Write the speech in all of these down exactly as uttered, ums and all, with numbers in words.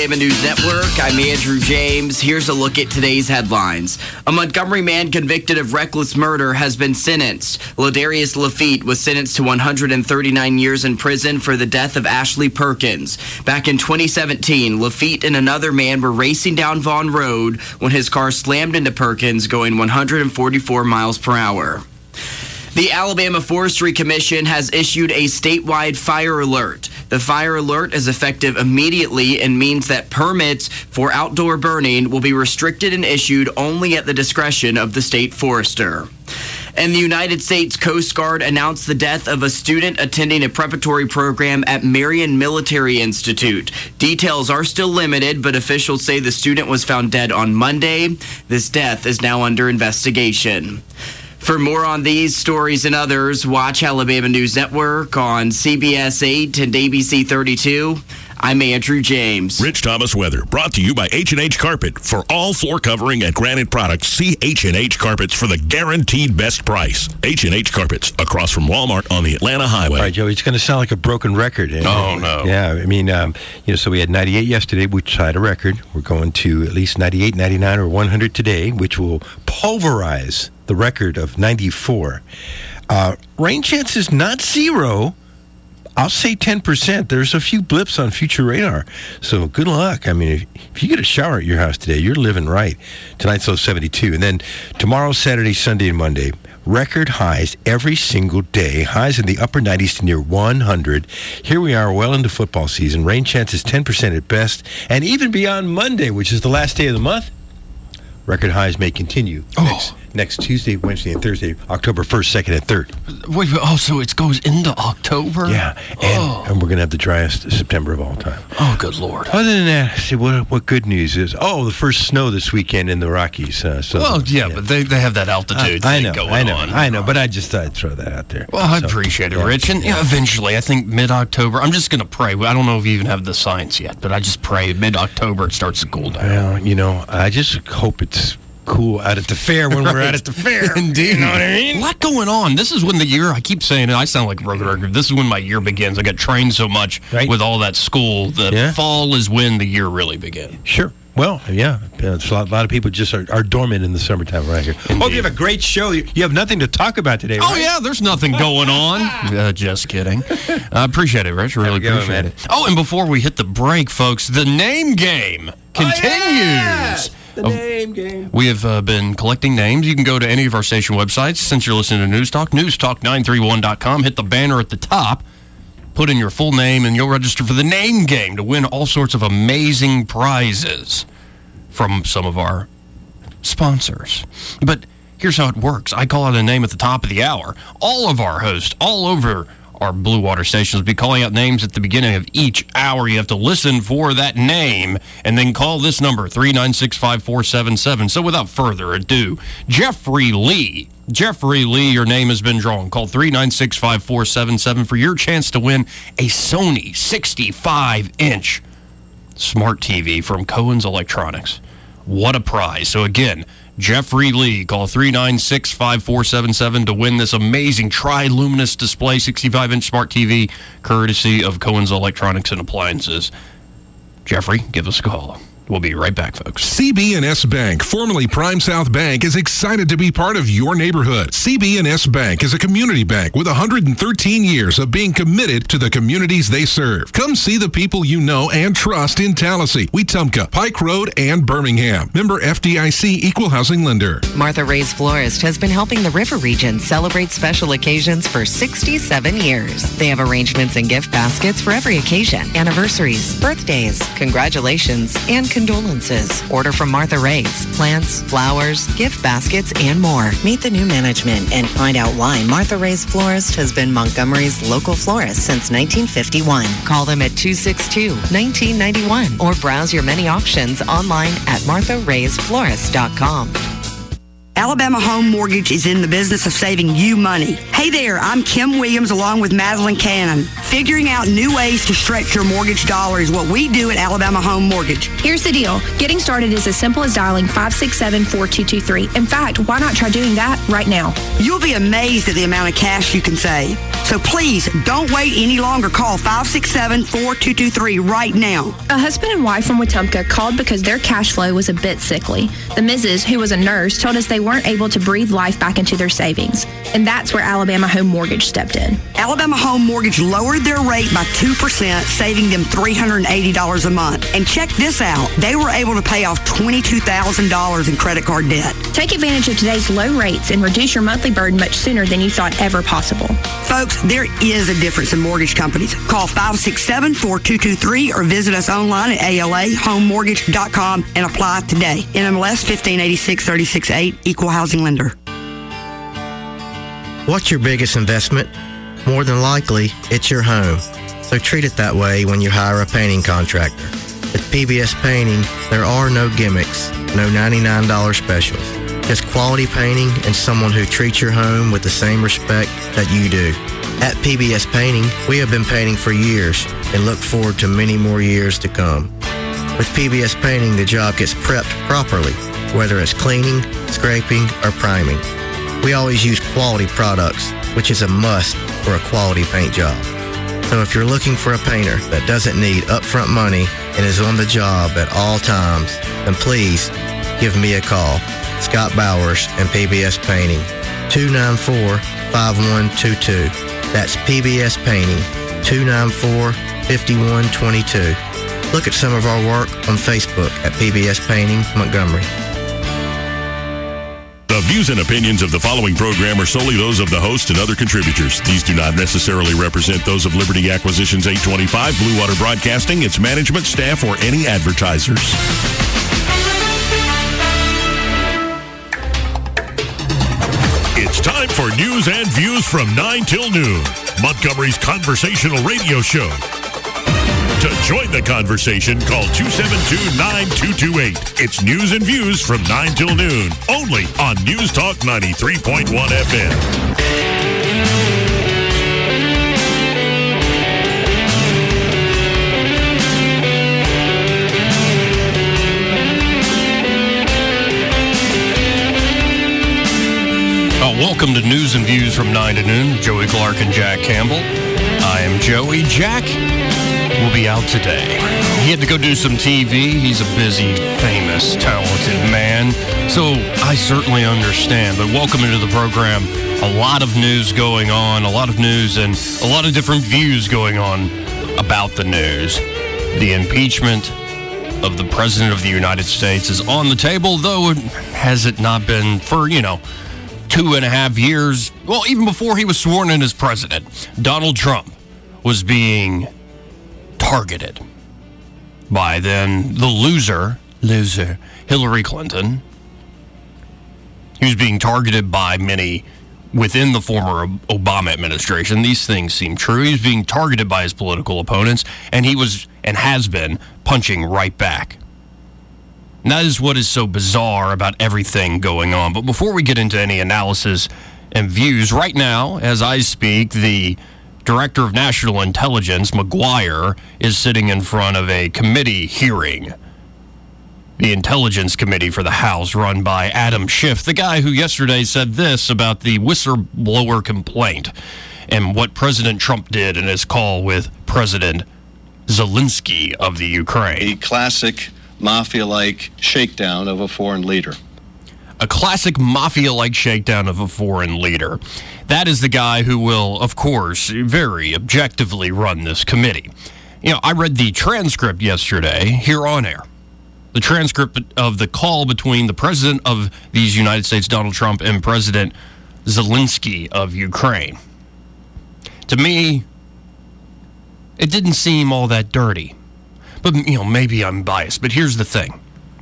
Alabama News Network. I'm Andrew James. Here's a look at today's headlines. A Montgomery man convicted of reckless murder has been sentenced. Ladarius Lafitte was sentenced to one hundred thirty-nine years in prison for the death of Ashley Perkins. Back in twenty seventeen, Lafitte and another man were racing down Vaughn Road when his car slammed into Perkins, going one hundred forty-four miles per hour. The Alabama Forestry Commission has issued a statewide fire alert. The fire alert is effective immediately and means that permits for outdoor burning will be restricted and issued only at the discretion of the state forester. And the United States Coast Guard announced the death of a student attending a preparatory program at Marion Military Institute. Details are still limited, but officials say the student was found dead on Monday. This death is now under investigation. For more on these stories and others, watch Alabama News Network on C B S eight and A B C thirty-two. I'm Andrew James. Rich Thomas weather brought to you by H and H Carpet. For all floor covering and granite products, see H and H Carpets for the guaranteed best price. H and H Carpets, across from Walmart on the Atlanta Highway. All right, Joey, it's going to sound like a broken record. Oh, no. Yeah, I mean, um, you know, so we had ninety-eight yesterday, which had a record. We're going to at least ninety-eight, ninety-nine, or one hundred today, which will pulverize the record of ninety-four. Uh, rain chances not zero. I'll say ten percent. There's a few blips on future radar. So good luck. I mean, if, if you get a shower at your house today, you're living right. Tonight's low seventy-two. And then tomorrow, Saturday, Sunday, and Monday, record highs every single day. Highs in the upper nineties to near one hundred. Here we are well into football season. Rain chances ten percent at best. And even beyond Monday, which is the last day of the month, record highs may continue. Oh. Next, next Tuesday, Wednesday, and Thursday, October first, second, and third. Wait, oh, so it goes into October? Yeah, and, oh. and we're going to have the driest September of all time. Oh, good Lord. Other than that, see, what what good news is, oh, the first snow this weekend in the Rockies. Uh, so Well, yeah, yeah, but they, they have that altitude I, I thing know, going I know, on. I know, but I just thought I'd throw that out there. Well, I So, appreciate it, yeah, Rich. And yeah. yeah, eventually, I think mid-October, I'm just going to pray. I don't know if you even have the science yet, but I just pray mid-October it starts to cool down. Well, you know, I just hope it's cool out at the fair when we're out at the fair. Indeed. You know what I mean? A lot going on. This is when the year, I keep saying it, I sound like a broken record. This is when my year begins. I got trained so much Right. with all that school. The Yeah. fall is when the year really begins. Sure. Well, yeah, it's a lot, a lot of people just are, are dormant in the summertime right here. Hope you have a great show. You, you have nothing to talk about today, right? Oh, yeah, there's nothing going on. uh, just kidding. I appreciate it, Rich. Really There we go, appreciate man. it. Oh, and before we hit the break, folks, the name game continues. Oh, yeah! The Of- name game. We have uh, been collecting names. You can go to any of our station websites. Since you're listening to News Talk, news talk nine three one dot com. Hit the banner at the top. Put in your full name, and you'll register for the name game to win all sorts of amazing prizes from some of our sponsors. But here's how it works. I call out a name at the top of the hour. All of our hosts, all over our Blue Water stations, will be calling out names at the beginning of each hour. You have to listen for that name and then call this number, three nine six, five four seven seven. So without further ado, Jeffrey Lee. Jeffrey Lee, your name has been drawn. Call three nine six, five four seven seven for your chance to win a Sony sixty-five inch smart T V from Cohen's Electronics. What a prize. So again, Jeffrey Lee, call three nine six, five four seven seven to win this amazing tri-luminous display sixty-five inch smart T V, courtesy of Cohen's Electronics and Appliances. Jeffrey, give us a call. We'll be right back, folks. C B and S Bank, formerly Prime South Bank, is excited to be part of your neighborhood. C B and S Bank is a community bank with one hundred thirteen years of being committed to the communities they serve. Come see the people you know and trust in Tallahassee, Wetumpka, Pike Road, and Birmingham. Member F D I C Equal Housing Lender. Martha Ray's Florist has been helping the River Region celebrate special occasions for sixty-seven years. They have arrangements and gift baskets for every occasion, anniversaries, birthdays, congratulations, and condolences. Order from Martha Ray's. Plants, flowers, gift baskets, and more. Meet the new management and find out why Martha Ray's Florist has been Montgomery's local florist since nineteen fifty-one. Call them at two six two, one nine nine one or browse your many options online at martha rays florist dot com. Alabama Home Mortgage is in the business of saving you money. Hey there, I'm Kim Williams along with Madeline Cannon. Figuring out new ways to stretch your mortgage dollar is what we do at Alabama Home Mortgage. Here's the deal. Getting started is as simple as dialing five six seven, four two two three. In fact, why not try doing that right now? You'll be amazed at the amount of cash you can save. So please, don't wait any longer. Call five six seven, four two two three right now. A husband and wife from Wetumpka called because their cash flow was a bit sickly. The Missus, who was a nurse, told us they weren't able to breathe life back into their savings. And that's where Alabama Home Mortgage stepped in. Alabama Home Mortgage lowered their rate by two percent, saving them three hundred eighty dollars a month. And check this out. They were able to pay off twenty-two thousand dollars in credit card debt. Take advantage of today's low rates and reduce your monthly burden much sooner than you thought ever possible. Folks, there is a difference in mortgage companies. Call five six seven, four two two three or visit us online at A L A home mortgage dot com and apply today. N M L S fifteen eighty-six, thirty-six eight, Equal Housing Lender. What's your biggest investment? More than likely, it's your home. So treat it that way when you hire a painting contractor. At P B S Painting, there are no gimmicks, no ninety-nine dollars specials. Just quality painting and someone who treats your home with the same respect that you do. At P B S Painting, we have been painting for years and look forward to many more years to come. With P B S Painting, the job gets prepped properly, whether it's cleaning, scraping, or priming. We always use quality products, which is a must for a quality paint job. So if you're looking for a painter that doesn't need upfront money and is on the job at all times, then please give me a call. Scott Bowers and P B S Painting, two nine four, five one two two. That's P B S Painting, two nine four, five one two two. Look at some of our work on Facebook at P B S Painting Montgomery. The views and opinions of the following program are solely those of the host and other contributors. These do not necessarily represent those of Liberty Acquisitions eight twenty-five, Blue Water Broadcasting, its management, staff, or any advertisers. It's time for news and views from nine till noon, Montgomery's conversational radio show. To join the conversation, call two seven two, nine two two eight. It's news and views from nine till noon, only on News Talk ninety-three point one F M. Welcome to News and Views from nine to noon. Joey Clark and Jack Campbell. I am Joey. Jack will be out today. He had to go do some T V. He's a busy, famous, talented man. So I certainly understand. But welcome into the program. A lot of news going on, a lot of news and a lot of different views going on about the news. The impeachment of the President of the United States is on the table, though it has it not been for, you know, two and a half years, well, even before he was sworn in as president, Donald Trump was being targeted by then the loser, loser, Hillary Clinton. He was being targeted by many within the former Obama administration. These things seem true. He was being targeted by his political opponents, and he was, and has been, punching right back. And that is what is so bizarre about everything going on. But before we get into any analysis and views, right now, as I speak, the Director of National Intelligence, McGuire, is sitting in front of a committee hearing. The Intelligence Committee for the House, run by Adam Schiff, the guy who yesterday said this about the whistleblower complaint and what President Trump did in his call with President Zelensky of the Ukraine. A classic mafia-like shakedown of a foreign leader. A classic mafia-like shakedown of a foreign leader. That is the guy who will, of course, very objectively run this committee. You know, I read the transcript yesterday here on air. The transcript of the call between the President of these United States, Donald Trump, and President Zelensky of Ukraine. To me, it didn't seem all that dirty. But, you know, maybe I'm biased, but here's the thing.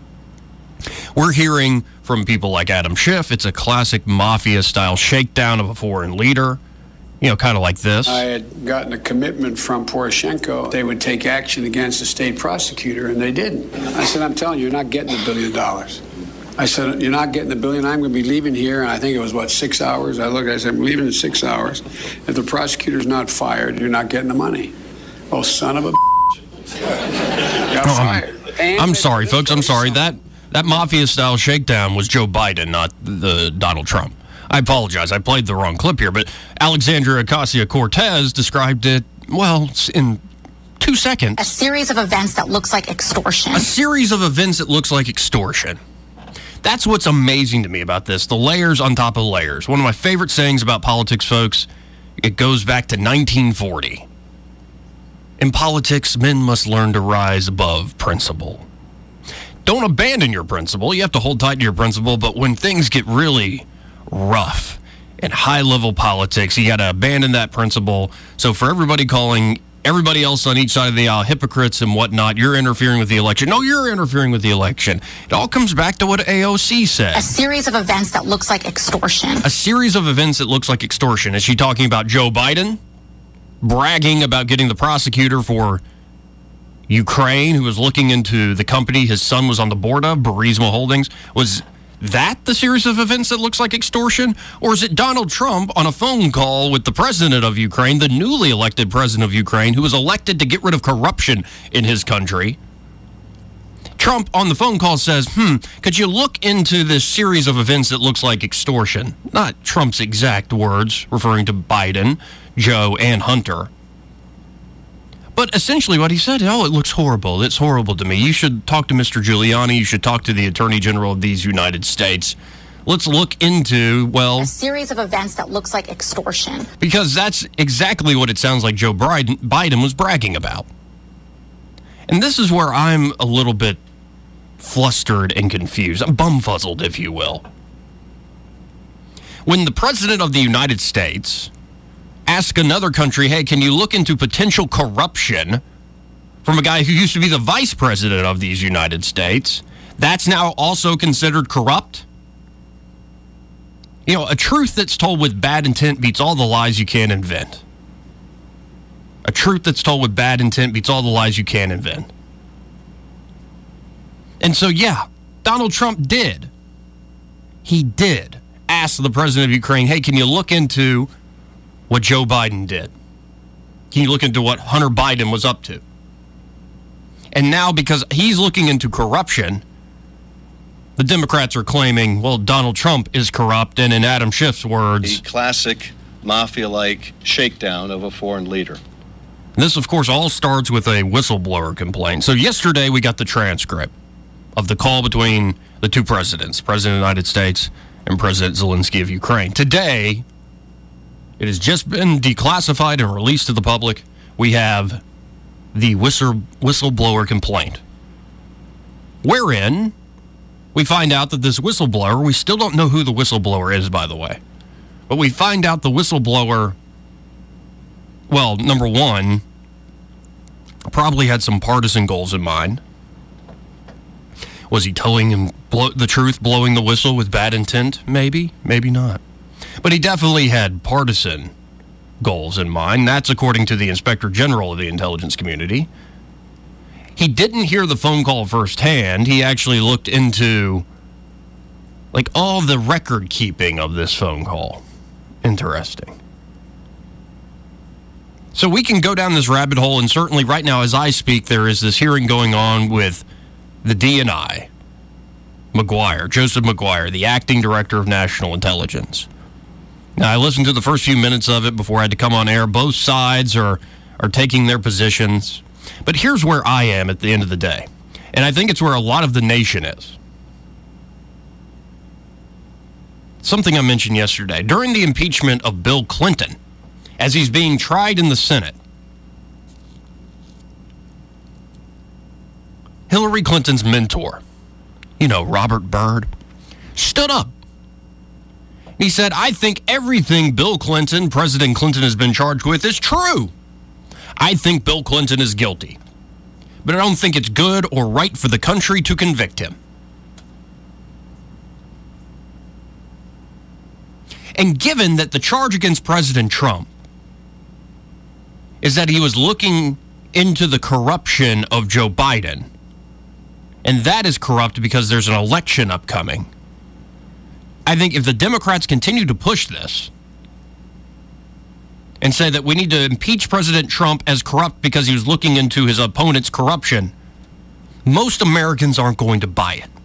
We're hearing from people like Adam Schiff, it's a classic mafia-style shakedown of a foreign leader, you know, kind of like this. I had gotten a commitment from Poroshenko. They would take action against the state prosecutor, and they didn't. I said, I'm telling you, you're not getting a billion dollars. I said, you're not getting the billion. I'm going to be leaving here. And I think it was, what, six hours? I looked, I said, I'm leaving in six hours. If the prosecutor's not fired, you're not getting the money. Oh, son of a bitch. Got No, fired. I'm, I'm sorry, folks. I'm sorry. That that mafia-style shakedown was Joe Biden, not the Donald Trump. I apologize. I played the wrong clip here, but Alexandria Ocasio-Cortez described it, well, in two seconds. A series of events that looks like extortion. A series of events that looks like extortion. That's what's amazing to me about this, the layers on top of layers. One of my favorite sayings about politics, folks, it goes back to nineteen forty. In politics, men must learn to rise above principle. Don't abandon your principle. You have to hold tight to your principle, but when things get really rough in high-level politics, you got to abandon that principle. So for everybody calling everybody else on each side of the aisle hypocrites and whatnot, you're interfering with the election. No, you're interfering with the election. It all comes back to what A O C said. A series of events that looks like extortion. A series of events that looks like extortion. Is she talking about Joe Biden bragging about getting the prosecutor for Ukraine, who was looking into the company his son was on the board of, Burisma Holdings? Was that the series of events that looks like extortion? Or is it Donald Trump on a phone call with the president of Ukraine, the newly elected president of Ukraine, who was elected to get rid of corruption in his country? Trump on the phone call says, hmm, could you look into this series of events that looks like extortion? Not Trump's exact words, referring to Biden, Joe, and Hunter. But essentially what he said, oh, it looks horrible. It's horrible to me. You should talk to Mister Giuliani. You should talk to the Attorney General of these United States. Let's look into, well... A series of events that looks like extortion. Because that's exactly what it sounds like Joe Biden was bragging about. And this is where I'm a little bit flustered and confused. I'm bumfuzzled, if you will. When the President of the United States ask another country, hey, can you look into potential corruption from a guy who used to be the vice president of these United States, that's now also considered corrupt? You know, a truth that's told with bad intent beats all the lies you can invent. A truth that's told with bad intent beats all the lies you can invent. And so, yeah, Donald Trump did. He did ask the president of Ukraine, hey, can you look into what Joe Biden did? Can you look into what Hunter Biden was up to? And now, because he's looking into corruption, the Democrats are claiming, well, Donald Trump is corrupt, and in Adam Schiff's words... The classic mafia-like shakedown of a foreign leader. This, of course, all starts with a whistleblower complaint. So yesterday we got the transcript of the call between the two presidents, President of the United States and President Zelensky of Ukraine. Today, it has just been declassified and released to the public. We have the whistle, whistleblower complaint, wherein we find out that this whistleblower, we still don't know who the whistleblower is, by the way, but we find out the whistleblower, well, number one, probably had some partisan goals in mind. Was he telling him blow, the truth, blowing the whistle with bad intent? Maybe, maybe not. But he definitely had partisan goals in mind. That's according to the Inspector General of the intelligence community. He didn't hear the phone call firsthand. He actually looked into, like, all the record keeping of this phone call. Interesting. So we can go down this rabbit hole, and certainly right now as I speak, there is this hearing going on with the D N I, Maguire, Joseph Maguire, the acting director of national intelligence. Now, I listened to the first few minutes of it before I had to come on air. Both sides are, are taking their positions. But here's where I am at the end of the day. And I think it's where a lot of the nation is. Something I mentioned yesterday. During the impeachment of Bill Clinton, as he's being tried in the Senate, Hillary Clinton's mentor, you know, Robert Byrd, stood up. He said, I think everything Bill Clinton, President Clinton, has been charged with is true. I think Bill Clinton is guilty. But I don't think it's good or right for the country to convict him. And given that the charge against President Trump is that he was looking into the corruption of Joe Biden, And that is corrupt because there's an election upcoming. I think if the Democrats continue to push this and say that we need to impeach President Trump as corrupt because he was looking into his opponent's corruption, most Americans aren't going to buy it.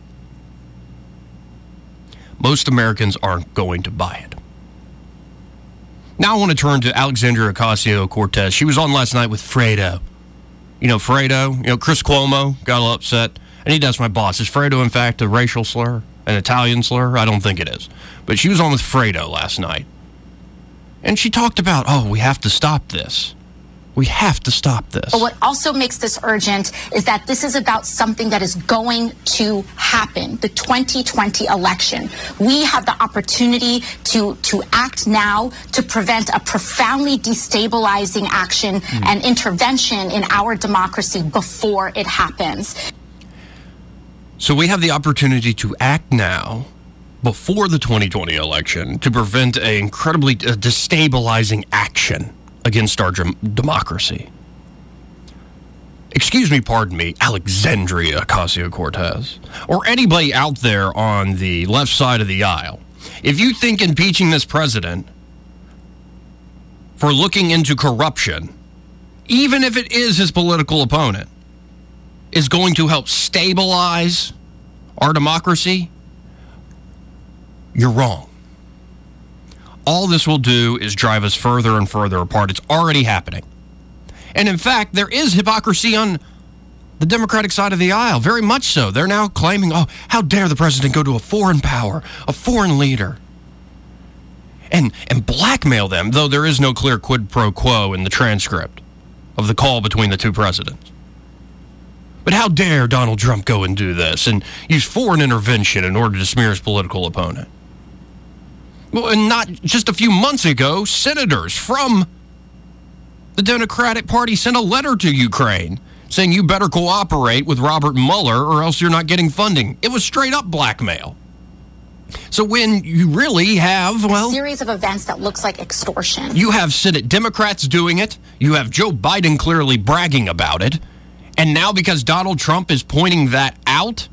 Most Americans aren't going to buy it. Now I want to turn to Alexandria Ocasio-Cortez. She was on last night with Fredo. You know, Fredo, you know, Chris Cuomo got a little upset. I need to ask my boss, is Fredo, in fact, a racial slur? An Italian slur? I don't think it is. But she was on with Fredo last night. And she talked about, oh, we have to stop this. We have to stop this. But what also makes this urgent is that this is about something that is going to happen, the twenty twenty election. We have the opportunity to, to act now to prevent a profoundly destabilizing action mm. and intervention in our democracy before it happens. So we have the opportunity to act now before the twenty twenty election to prevent an incredibly uh, destabilizing action against our dem- democracy. Excuse me, pardon me, Alexandria Ocasio-Cortez, or anybody out there on the left side of the aisle. If you think impeaching this president for looking into corruption, even if it is his political opponent, is going to help stabilize our democracy, you're wrong. All this will do is drive us further and further apart. It's already happening. And in fact, there is hypocrisy on the Democratic side of the aisle, very much so. They're now claiming, oh, how dare the president go to a foreign power, a foreign leader, and, and blackmail them, though there is no clear quid pro quo in the transcript of the call between the two presidents. But how dare Donald Trump go and do this and use foreign intervention in order to smear his political opponent? Well, and not just a few months ago, senators from the Democratic Party sent a letter to Ukraine saying you better cooperate with Robert Mueller or else you're not getting funding. It was straight up blackmail. So when you really have, well, a series of events that looks like extortion. You have Senate Democrats doing it. You have Joe Biden clearly bragging about it. And now because Donald Trump is pointing that out,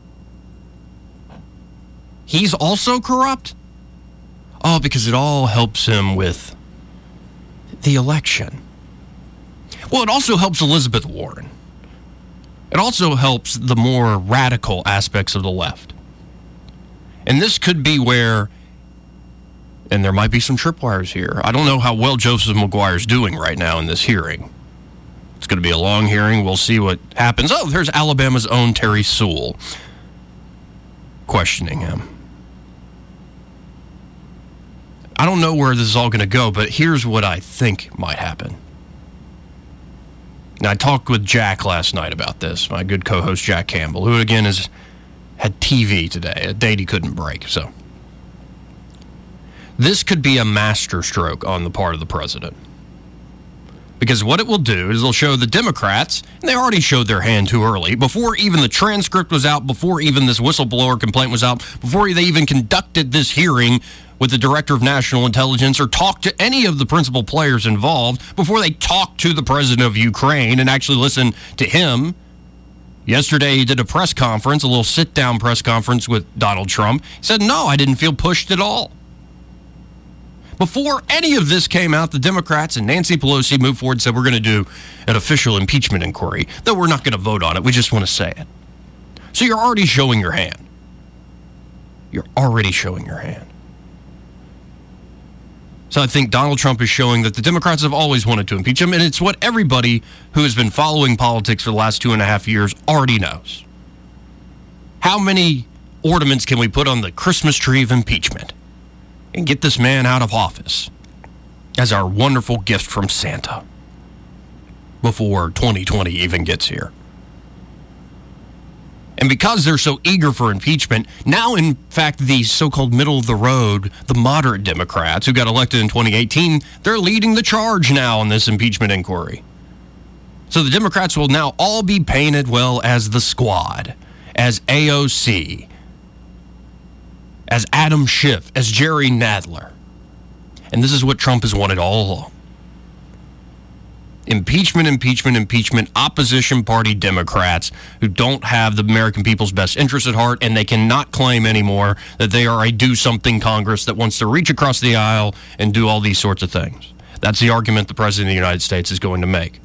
he's also corrupt? Oh, because it all helps him with the election. Well, it also helps Elizabeth Warren. It also helps the more radical aspects of the left. And this could be where, and there might be some tripwires here. I don't know how well Joseph McGuire's doing right now in this hearing. It's going to be a long hearing. We'll see what happens. Oh, there's Alabama's own Terry Sewell questioning him. I don't know where this is all going to go, but here's what I think might happen. Now, I talked with Jack last night about this, my good co-host Jack Campbell, who again has had T V today, a date he couldn't break. So this could be a masterstroke on the part of the president. Because what it will do is it'll show the Democrats, and they already showed their hand too early, before even the transcript was out, before even this whistleblower complaint was out, before they even conducted this hearing with the Director of National Intelligence or talked to any of the principal players involved, before they talked to the president of Ukraine and actually listened to him. Yesterday, he did a press conference, a little sit-down press conference with Donald Trump. He said, no, I didn't feel pushed at all. Before any of this came out, the Democrats and Nancy Pelosi moved forward and said, we're going to do an official impeachment inquiry, though we're not going to vote on it. We just want to say it. So you're already showing your hand. You're already showing your hand. So I think Donald Trump is showing that the Democrats have always wanted to impeach him, and it's what everybody who has been following politics for the last two and a half years already knows. How many ornaments can we put on the Christmas tree of impeachment and get this man out of office as our wonderful gift from Santa before twenty twenty even gets here? And because they're so eager for impeachment, now, in fact, the so-called middle-of-the-road, the moderate Democrats who got elected in twenty eighteen, they're leading the charge now on this impeachment inquiry. So the Democrats will now all be painted, well, as the squad, as A O C, as Adam Schiff, as Jerry Nadler. And this is what Trump has wanted all along. Impeachment, impeachment, impeachment, opposition party Democrats who don't have the American people's best interests at heart, and they cannot claim anymore that they are a do-something Congress that wants to reach across the aisle and do all these sorts of things. That's the argument the President of the United States is going to make.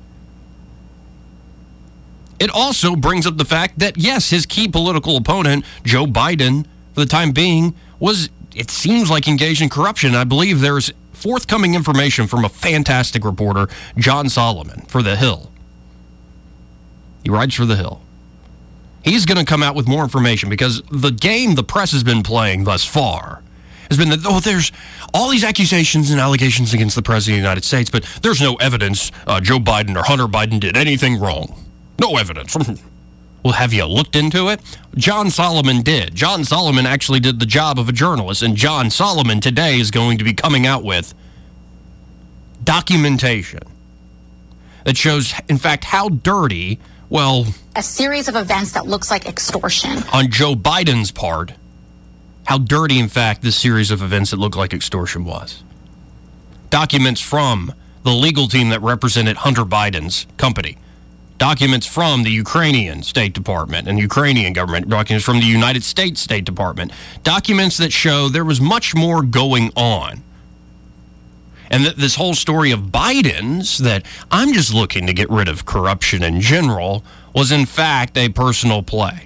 It also brings up the fact that, yes, his key political opponent, Joe Biden, for the time being, was, it seems like, engaged in corruption. I believe there's forthcoming information from a fantastic reporter, John Solomon, for The Hill. He writes for The Hill. He's going to come out with more information because the game the press has been playing thus far has been that, oh, there's all these accusations and allegations against the President of the United States, but there's no evidence uh, Joe Biden or Hunter Biden did anything wrong. No evidence. Well, have you looked into it? John Solomon did. John Solomon actually did the job of a journalist, and John Solomon today is going to be coming out with documentation that shows, in fact, how dirty, well, a series of events that looks like extortion. On Joe Biden's part, how dirty, in fact, this series of events that look like extortion was. Documents from the legal team that represented Hunter Biden's company. Documents from the Ukrainian State Department and Ukrainian government, documents from the United States State Department, documents that show there was much more going on. And that this whole story of Biden's, that I'm just looking to get rid of corruption in general, was in fact a personal play.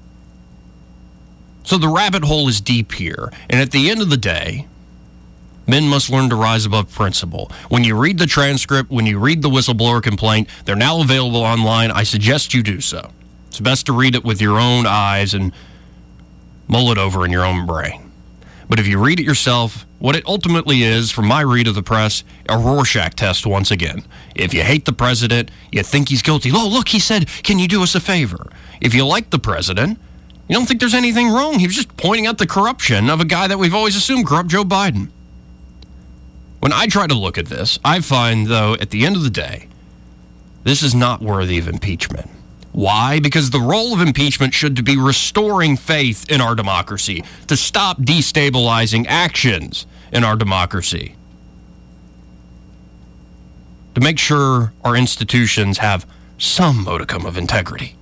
So the rabbit hole is deep here. And at the end of the day, men must learn to rise above principle. When you read the transcript, when you read the whistleblower complaint, they're now available online. I suggest you do so. It's best to read it with your own eyes and mull it over in your own brain. But if you read it yourself, what it ultimately is, from my read of the press, a Rorschach test once again. If you hate the president, you think he's guilty. Oh, look, he said, can you do us a favor? If you like the president, you don't think there's anything wrong. He was just pointing out the corruption of a guy that we've always assumed corrupt, Joe Biden. When I try to look at this, I find, though, at the end of the day, this is not worthy of impeachment. Why? Because the role of impeachment should be restoring faith in our democracy, to stop destabilizing actions in our democracy, to make sure our institutions have some modicum of integrity.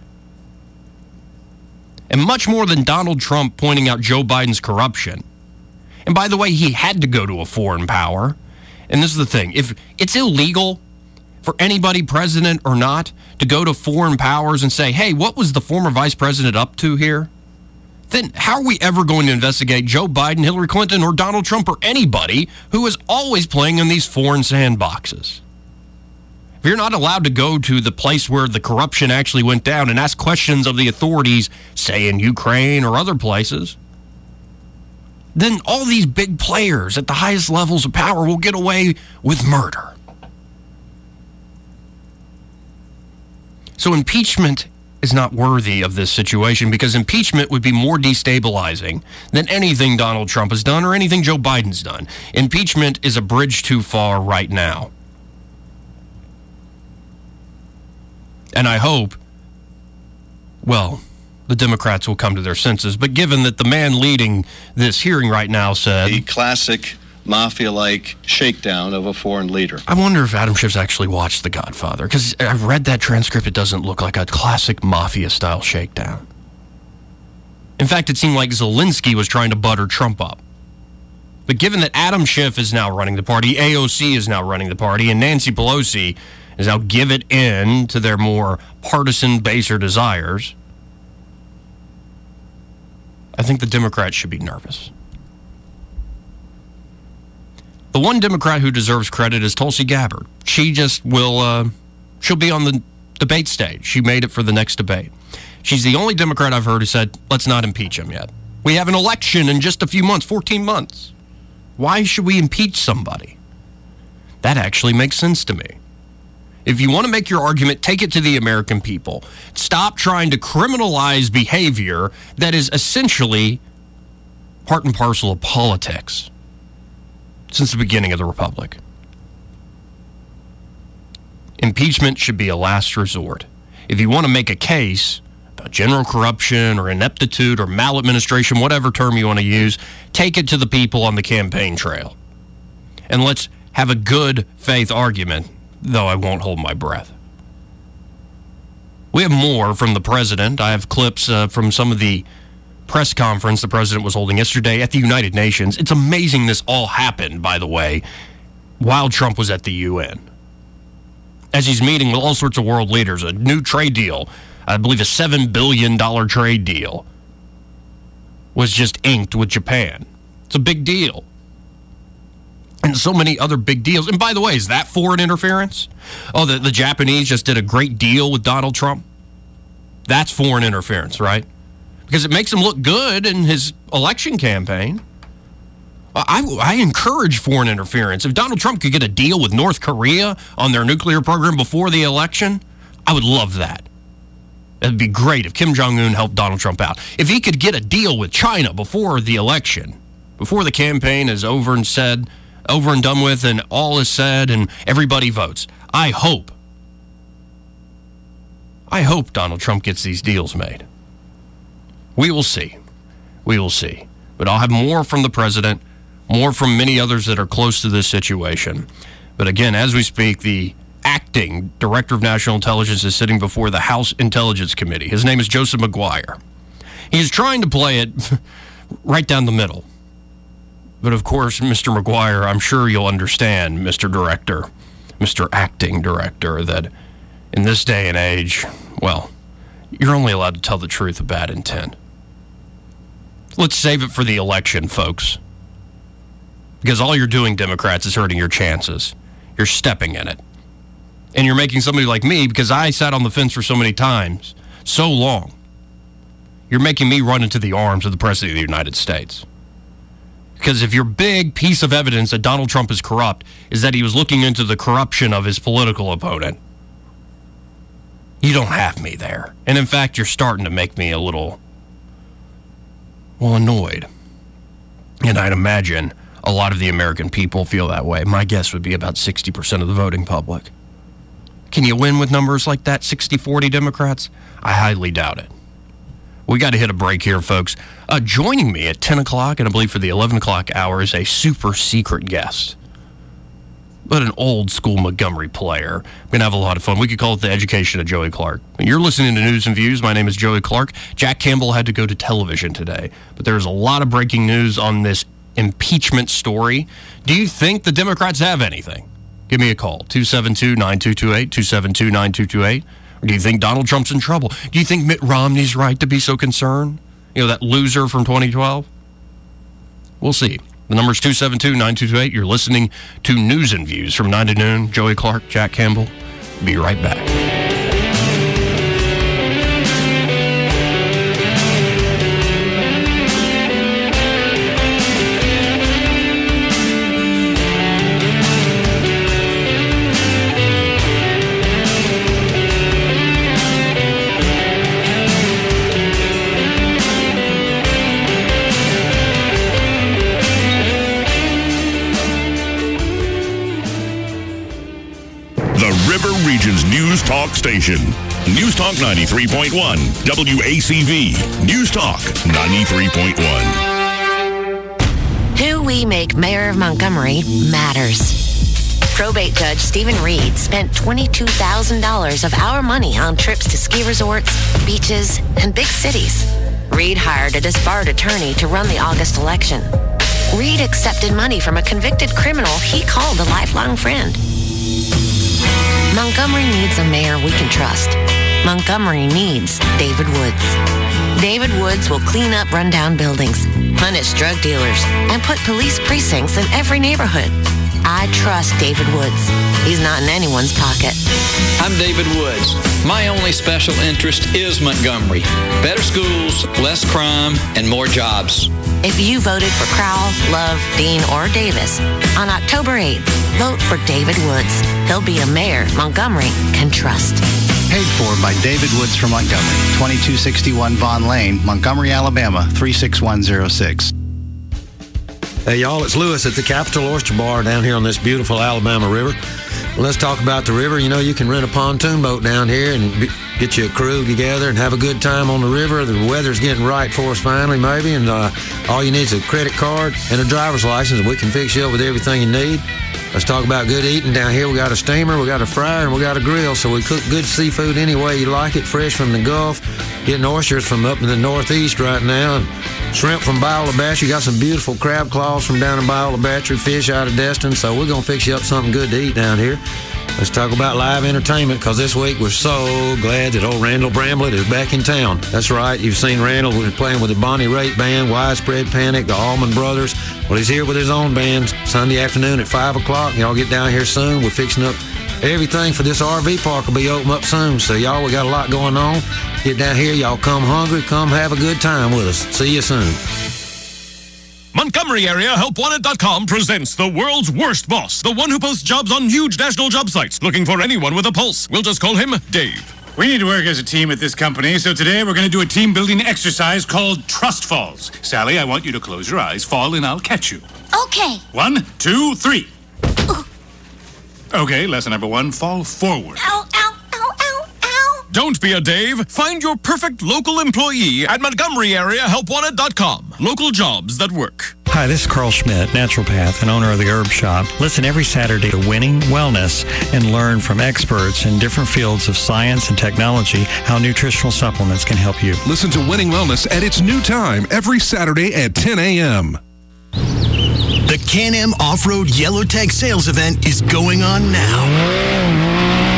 And much more than Donald Trump pointing out Joe Biden's corruption. And by the way, he had to go to a foreign power. And this is the thing, if it's illegal for anybody, president or not, to go to foreign powers and say, hey, what was the former vice president up to here? Then how are we ever going to investigate Joe Biden, Hillary Clinton, or Donald Trump, or anybody who is always playing in these foreign sandboxes? If you're not allowed to go to the place where the corruption actually went down and ask questions of the authorities, say in Ukraine or other places, then all these big players at the highest levels of power will get away with murder. So impeachment is not worthy of this situation because impeachment would be more destabilizing than anything Donald Trump has done or anything Joe Biden's done. Impeachment is a bridge too far right now. And I hope, well, the Democrats will come to their senses. But given that the man leading this hearing right now said, the classic mafia-like shakedown of a foreign leader. I wonder if Adam Schiff's actually watched The Godfather, because I read that transcript. It doesn't look like a classic mafia-style shakedown. In fact, it seemed like Zelensky was trying to butter Trump up. But given that Adam Schiff is now running the party, A O C is now running the party, and Nancy Pelosi is now give it in to their more partisan, baser desires, I think the Democrats should be nervous. The one Democrat who deserves credit is Tulsi Gabbard. She just will, uh, she'll be on the debate stage. She made it for the next debate. She's the only Democrat I've heard who said, let's not impeach him yet. We have an election in just a few months, fourteen months. Why should we impeach somebody? That actually makes sense to me. If you want to make your argument, take it to the American people. Stop trying to criminalize behavior that is essentially part and parcel of politics since the beginning of the Republic. Impeachment should be a last resort. If you want to make a case about general corruption or ineptitude or maladministration, whatever term you want to use, take it to the people on the campaign trail. And let's have a good faith argument though I won't hold my breath. We have more from the president. I have clips uh, from some of the press conference the president was holding yesterday at the United Nations. It's amazing this all happened, by the way, while Trump was at the U N. As he's meeting with all sorts of world leaders, a new trade deal, I believe a seven billion dollars trade deal, was just inked with Japan. It's a big deal. And so many other big deals. And by the way, is that foreign interference? Oh, the, the Japanese just did a great deal with Donald Trump? That's foreign interference, right? Because it makes him look good in his election campaign. I, I encourage foreign interference. If Donald Trump could get a deal with North Korea on their nuclear program before the election, I would love that. It'd be great if Kim Jong-un helped Donald Trump out. If he could get a deal with China before the election, before the campaign is over and said, over and done with, and all is said, and everybody votes, I hope, I hope Donald Trump gets these deals made. We will see. We will see. But I'll have more from the president, more from many others that are close to this situation. But again, as we speak, the acting director of national intelligence is sitting before the House Intelligence Committee. His name is Joseph Maguire. He's trying to play it right down the middle. But of course, Mister Maguire, I'm sure you'll understand, Mister Director, Mister Acting Director, that in this day and age, well, you're only allowed to tell the truth of bad intent. Let's save it for the election, folks. Because all you're doing, Democrats, is hurting your chances. You're stepping in it. And you're making somebody like me, because I sat on the fence for so many times, so long, you're making me run into the arms of the President of the United States. Because if your big piece of evidence that Donald Trump is corrupt is that he was looking into the corruption of his political opponent, you don't have me there. And in fact, you're starting to make me a little, well, annoyed. And I'd imagine a lot of the American people feel that way. My guess would be about sixty percent of the voting public. Can you win with numbers like that, sixty forty Democrats? I highly doubt it. We got to hit a break here, folks. Uh, joining me at ten o'clock, and I believe for the eleven o'clock hour, is a super secret guest. But an old school Montgomery player. We're going to have a lot of fun. We could call it the education of Joey Clark. You're listening to News and Views. My name is Joey Clark. Jack Campbell had to go to television today. But there's a lot of breaking news on this impeachment story. Do you think the Democrats have anything? Give me a call, two seven two, nine two two eight, two seven two, nine two two eight. Or do you think Donald Trump's in trouble? Do you think Mitt Romney's right to be so concerned? You know, that loser from twenty twelve? We'll see. The number's two seven two, nine two two eight. You're listening to News and Views from nine to noon. Joey Clark, Jack Campbell. Be right back. Region's News Talk station. News Talk ninety-three point one, W A C V. News Talk ninety-three point one. Who we make mayor of Montgomery matters. Probate judge Stephen Reed spent twenty-two thousand dollars of our money on trips to ski resorts, beaches, and big cities. Reed hired a disbarred attorney to run the August election. Reed accepted money from a convicted criminal he called a lifelong friend. Montgomery needs a mayor we can trust. Montgomery needs David Woods. David Woods will clean up rundown buildings, punish drug dealers, and put police precincts in every neighborhood. I trust David Woods. He's not in anyone's pocket. I'm David Woods. My only special interest is Montgomery. Better schools, less crime, and more jobs. If you voted for Crowell, Love, Dean, or Davis, on October eighth, vote for David Woods. He'll be a mayor Montgomery can trust. Paid for by David Woods from Montgomery, twenty-two sixty-one Vaughn Lane, Montgomery, Alabama, three six one zero six. Hey, y'all, it's Lewis at the Capitol Oyster Bar down here on this beautiful Alabama River. let's talk about the river. You know, you can rent a pontoon boat down here and be, get you a crew together and have a good time on the river. The weather's getting right for us finally, maybe, and uh, all you need is a credit card and a driver's license, and we can fix you up with everything you need. Let's talk about good eating down here. We got a steamer, we got a fryer, and we got a grill, so we cook good seafood any way you like it, fresh from the Gulf, getting oysters from up in the Northeast right now, and shrimp from Biola Battery. You got some beautiful crab claws from down in Biola Battery, fish out of Destin, so we're going to fix you up something good to eat down here. Let's talk about live entertainment, because this week we're so glad that old Randall Bramlett is back in town. That's right, you've seen Randall playing with the Bonnie Raitt Band, Widespread Panic, the Allman Brothers. Well, he's here with his own band Sunday afternoon at five o'clock. Y'all get down here soon. We're fixing up everything for this R V park will be open up soon. So, y'all, we got a lot going on. Get down here. Y'all come hungry. Come have a good time with us. See you soon. Montgomery Area Help Wanted dot com presents the world's worst boss, the one who posts jobs on huge national job sites, looking for anyone with a pulse. We'll just call him Dave. We need to work as a team at this company, so today we're going to do a team-building exercise called Trust Falls. Sally, I want you to close your eyes, fall, and I'll catch you. Okay. One, two, three. Ooh. Okay, lesson number one, fall forward. Ow, ow, ow, ow, ow. Don't be a Dave. Find your perfect local employee at Montgomery Area Help Wanted dot com. Local jobs that work. Hi, this is Carl Schmidt, naturopath and owner of the Herb Shop. Listen every Saturday to Winning Wellness and learn from experts in different fields of science and technology how nutritional supplements can help you. Listen to Winning Wellness at its new time every Saturday at ten a.m. The Can-Am Off-Road Yellow Tag Sales Event is going on now.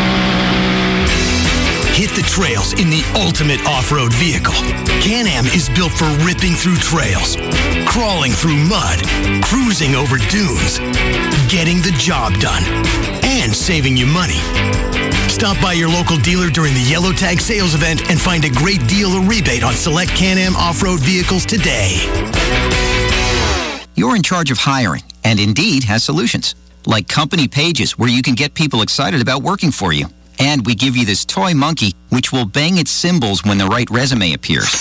Hit the trails in the ultimate off-road vehicle. Can-Am is built for ripping through trails, crawling through mud, cruising over dunes, getting the job done, and saving you money. Stop by your local dealer during the Yellow Tag Sales Event and find a great deal or rebate on select Can-Am off-road vehicles today. You're in charge of hiring, and Indeed has solutions, like company pages where you can get people excited about working for you. And we give you this toy monkey, which will bang its cymbals when the right resume appears.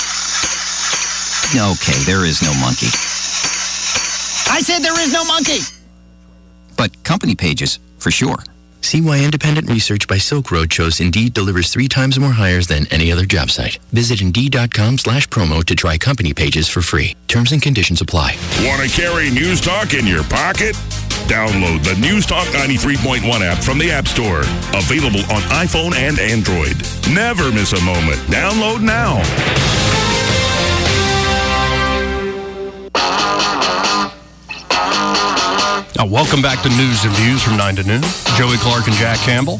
Okay, there is no monkey. I said there is no monkey! But company pages, for sure. See why independent research by Silk Road shows Indeed delivers three times more hires than any other job site. Visit Indeed.com slash promo to try company pages for free. Terms and conditions apply. Want to carry News Talk in your pocket? Download the News Talk ninety-three point one app from the App Store. Available on iPhone and Android. Never miss a moment. Download now. Now, welcome back to News and Views from nine to noon. Joey Clark and Jack Campbell.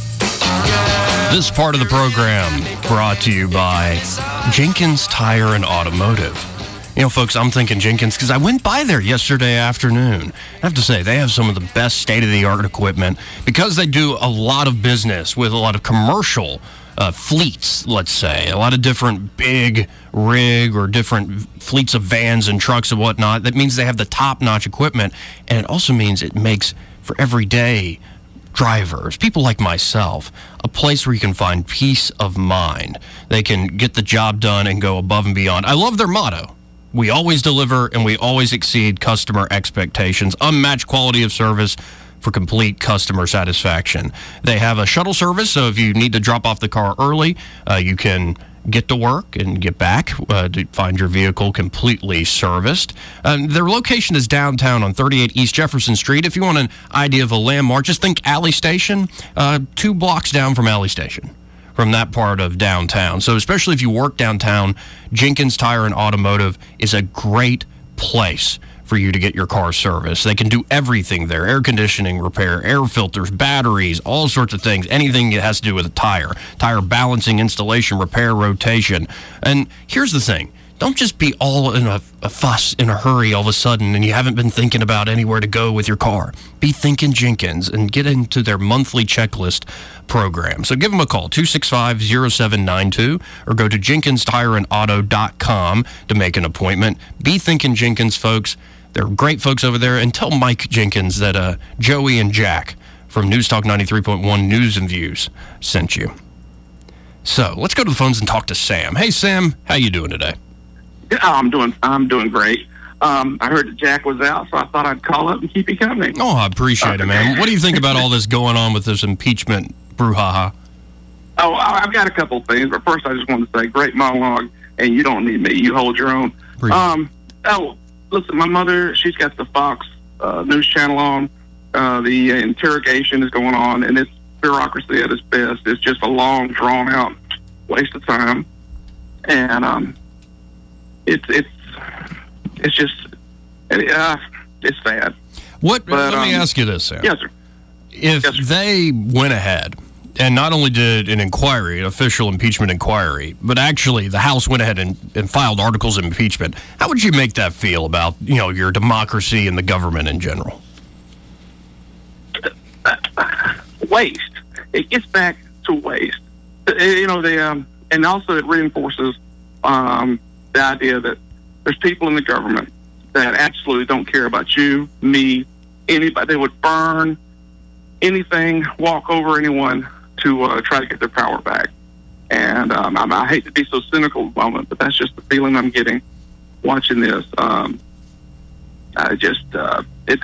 This part of the program brought to you by Jenkins Tire and Automotive. You know, folks, I'm thinking Jenkins because I went by there yesterday afternoon. I have to say, they have some of the best state-of-the-art equipment because they do a lot of business with a lot of commercial uh, fleets, let's say. A lot of different big rig or different fleets of vans and trucks and whatnot. That means they have the top-notch equipment, and it also means it makes for everyday drivers, people like myself, a place where you can find peace of mind. They can get the job done and go above and beyond. I love their motto. We always deliver and we always exceed customer expectations. Unmatched quality of service for complete customer satisfaction. They have a shuttle service, so if you need to drop off the car early, uh, you can get to work and get back uh, to find your vehicle completely serviced. Um, their location is downtown on thirty-eight East Jefferson Street. If you want an idea of a landmark, just think Alley Station, uh, two blocks down from Alley Station, from that part of downtown. So especially if you work downtown, Jenkins Tire and Automotive is a great place for you to get your car serviced. They can do everything there: air conditioning repair, air filters, batteries, all sorts of things, anything that has to do with a tire, tire balancing, installation, repair, rotation. And here's the thing. Don't just be all in a, a fuss, in a hurry all of a sudden, and you haven't been thinking about anywhere to go with your car. Be thinking Jenkins and get into their monthly checklist program. So give them a call, two six five, zero seven nine two, or go to Jenkins Tire and Auto dot com to make an appointment. Be thinking Jenkins, folks. They're great folks over there. And tell Mike Jenkins that uh, Joey and Jack from News Talk ninety-three point one News and Views sent you. So let's go to the phones and talk to Sam. Hey, Sam, how you doing today? I'm doing I'm doing great. Um, I heard that Jack was out, so I thought I'd call up and keep you company. Oh, I appreciate it, man. What do you think about all this going on with this impeachment brouhaha? Oh, I've got a couple of things, but first I just want to say, great monologue, and you don't need me. You hold your own. Um, oh, listen, my mother, she's got the Fox uh, News Channel on. Uh, the interrogation is going on, and it's bureaucracy at its best. It's just a long, drawn-out waste of time, and um, it's it's it's just uh, it's sad. What? But, let me um, ask you this, Sam. Yes, sir. If Yes, sir. they went ahead and not only did an inquiry, an official impeachment inquiry, but actually the House went ahead and, and filed articles of impeachment, how would you make that feel about, you know, your democracy and the government in general? Waste. It gets back to waste. Uh, You know, the um, and also it reinforces um, the idea that there's people in the government that absolutely don't care about you, me, anybody. They would burn anything, walk over anyone to uh, try to get their power back. And um, I, I hate to be so cynical at the moment, but that's just the feeling I'm getting watching this. Um, I just, uh, it's,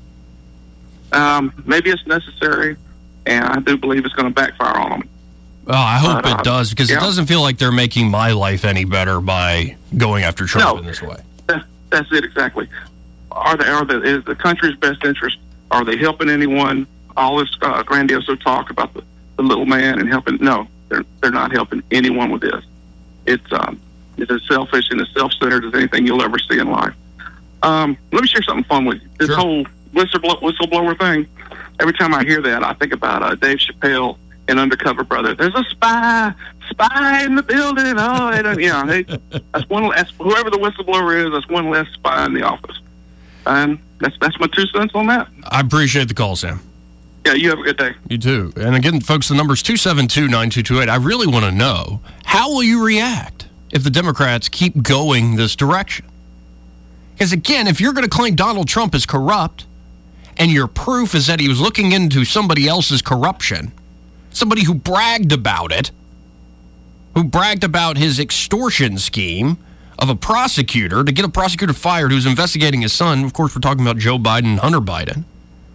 um, maybe it's necessary, and I do believe it's going to backfire on them. Oh, I hope But, uh, it does, because yeah. it doesn't feel like they're making my life any better by going after Trump No. in this way. That's, that's it exactly. Are they? Are the is the country's best interest? Are they helping anyone? All this uh, grandiose talk about the, the little man and helping. No, they're they're not helping anyone with this. It's um, it's as selfish and as self-centered as anything you'll ever see in life. Um, let me share something fun with you. This Sure. whole whistleblower, whistleblower thing. Every time I hear that, I think about uh, Dave Chappelle and Undercover Brother. There's a spy, spy in the building. Oh, they don't, you know, they, that's one. That's, whoever the whistleblower is, that's one less spy in the office. And that's that's my two cents on that. I appreciate the call, Sam. Yeah, you have a good day. You too. And again, folks, the number's two seven two, nine two two eight. I really want to know, how will you react if the Democrats keep going this direction? Because again, if you're going to claim Donald Trump is corrupt, and your proof is that he was looking into somebody else's corruption, somebody who bragged about it, who bragged about his extortion scheme of a prosecutor to get a prosecutor fired who's investigating his son. Of course, we're talking about Joe Biden and Hunter Biden.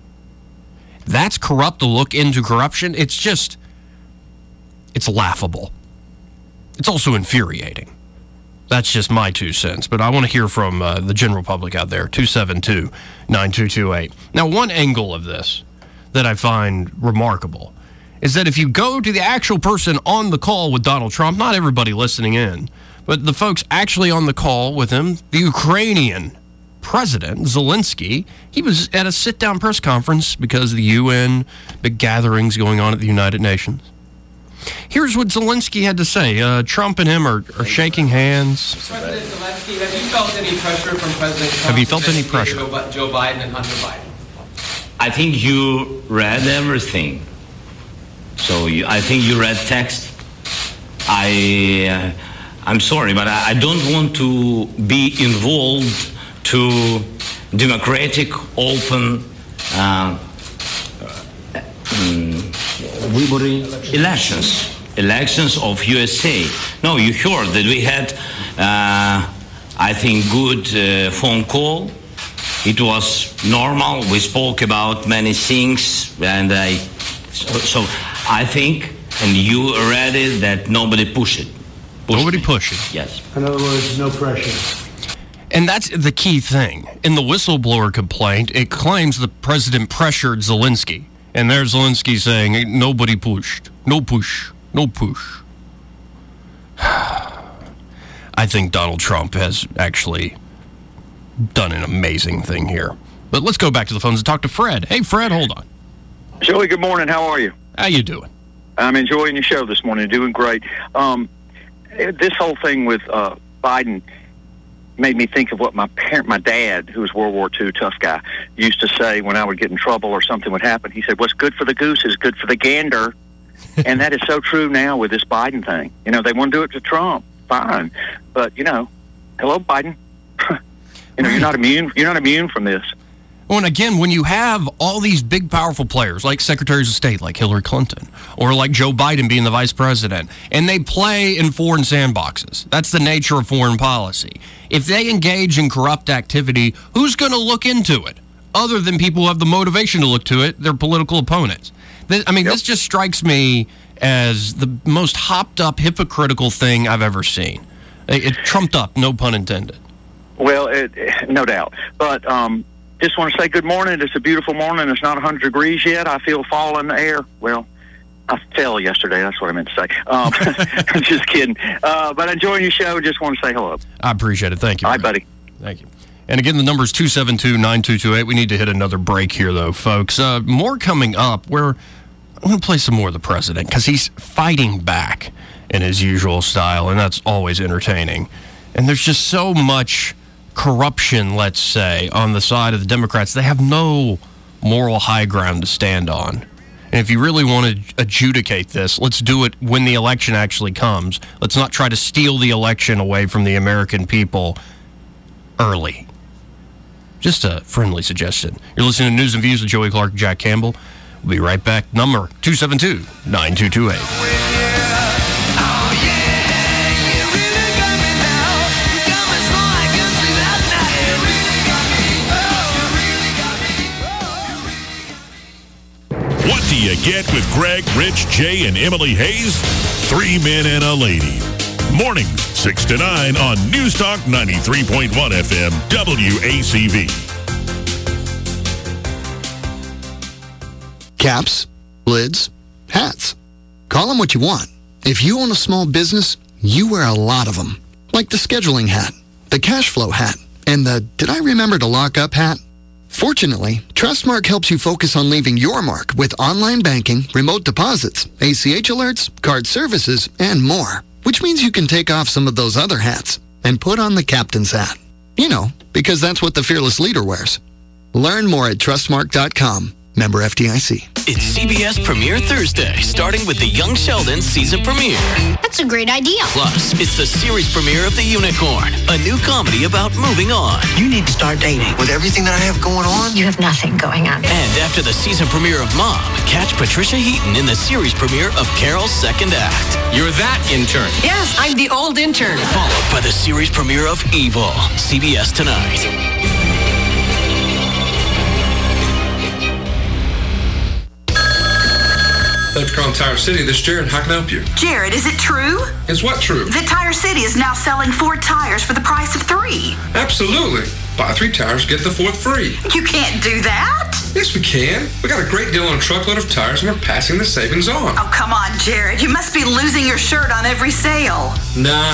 That's corrupt to look into corruption. It's just, it's laughable. It's also infuriating. That's just my two cents. But I want to hear from uh, the general public out there, two seven two, nine two two eight. Now, one angle of this that I find remarkable is that if you go to the actual person on the call with Donald Trump, not everybody listening in, but the folks actually on the call with him, the Ukrainian President Zelensky, he was at a sit-down press conference because of the U N, big gatherings going on at the United Nations. Here's what Zelensky had to say. Uh, Trump and him are, are shaking hands. President Zelensky, have you felt any pressure from President Trump? Have you felt any pressure? Joe, Joe Biden and Hunter Biden? I think you read everything. So you, I think you read text. I, uh, I'm sorry, but I, I don't want to be involved to democratic, open uh, um, elections, elections of U S A. No, you heard that we had, uh, I think, good uh, phone call. It was normal. We spoke about many things, and I, so, so I think, and you read it, that nobody pushed it. Pushed Nobody it. pushed it. Yes. In other words, no pressure. And that's the key thing. In the whistleblower complaint, it claims the president pressured Zelensky. And there's Zelensky saying, "Ain't nobody pushed. No push. No push." I think Donald Trump has actually done an amazing thing here. But let's go back to the phones and talk to Fred. Hey, Fred, hold on. Joey, good morning. How are you? How you doing? I'm enjoying your show this morning. Doing great. Um, this whole thing with uh, Biden made me think of what my parent, my dad, who was World War Two tough guy, used to say when I would get in trouble or something would happen. He said, "What's good for the goose is good for the gander." And that is so true now with this Biden thing. You know, they want to do it to Trump, fine, but you know, hello, Biden. You know, you're not immune. You're not immune from this. Well, and again, when you have all these big, powerful players like secretaries of state, like Hillary Clinton, or like Joe Biden being the vice president, and they play in foreign sandboxes, that's the nature of foreign policy. If they engage in corrupt activity, who's going to look into it? Other than people who have the motivation to look to it, their political opponents. I mean, yep. This just strikes me as the most hopped-up, hypocritical thing I've ever seen. It, it trumped up, no pun intended. Well, it, no doubt. But um, just want to say good morning. It's a beautiful morning. It's not one hundred degrees yet. I feel fall in the air. Well, I fell yesterday. That's what I meant to say. Um, I'm just kidding. Uh, but enjoying your show. Just want to say hello. I appreciate it. Thank you. All right, buddy. Thank you. And again, the number is two seven two, nine two two eight. We need to hit another break here, though, folks. Uh, more coming up. Where I'm going to play some more of the president because he's fighting back in his usual style, and that's always entertaining. And there's just so much corruption, let's say, on the side of the Democrats. They have no moral high ground to stand on. And if you really want to adjudicate this, let's do it when the election actually comes. Let's not try to steal the election away from the American people early. Just a friendly suggestion. You're listening to News and Views with Joey Clark and Jack Campbell. We'll be right back. Number two seven two, nine two two eight. What do you get with Greg, Rich, Jay, and Emily Hayes? Three men and a lady. Mornings, six to nine on News Talk ninety-three point one F M, W A C V. Caps, lids, hats. Call them what you want. If you own a small business, you wear a lot of them. Like the scheduling hat, the cash flow hat, and the did I remember to lock up hat? Fortunately, Trustmark helps you focus on leaving your mark with online banking, remote deposits, A C H alerts, card services, and more. Which means you can take off some of those other hats and put on the captain's hat. You know, because that's what the fearless leader wears. Learn more at trustmark dot com. Member F D I C. It's C B S Premiere Thursday, starting with the Young Sheldon season premiere. That's a great idea. Plus, it's the series premiere of The Unicorn, a new comedy about moving on. You need to start dating. With everything that I have going on, You have nothing going on. And after the season premiere of Mom, catch Patricia Heaton in the series premiere of Carol's second act. You're that intern. Yes, I'm the old intern. Followed by the series premiere of Evil, C B S tonight. Thanks for calling Tire City. This is Jared. How can I help you? Jared, is it true? Is what true? That Tire City is now selling four tires for the price of three. Absolutely. Buy three tires, get the fourth free. You can't do that. Yes, we can. We got a great deal on a truckload of tires, and we're passing the savings on. Oh, come on, Jared. You must be losing your shirt on every sale. Nah.